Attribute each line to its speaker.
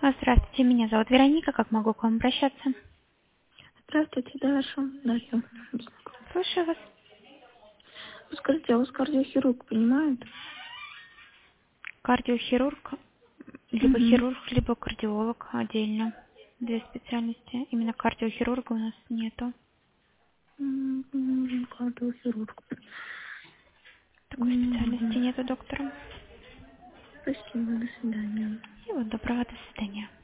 Speaker 1: Здравствуйте, меня зовут Вероника. Как могу к вам обращаться?
Speaker 2: Здравствуйте, Даша. Даша.
Speaker 1: Слушаю вас.
Speaker 2: Скажите, а вас кардиохирург понимает?
Speaker 1: Кардиохирург, либо
Speaker 2: Угу.
Speaker 1: хирург, либо кардиолог отдельно. Две специальности. Именно кардиохирурга у нас нету.
Speaker 2: Кардиохирург.
Speaker 1: Такой специальности
Speaker 2: Мгм.
Speaker 1: нету, доктора.
Speaker 2: Спасибо, до свидания.
Speaker 1: Всего доброго, до свидания.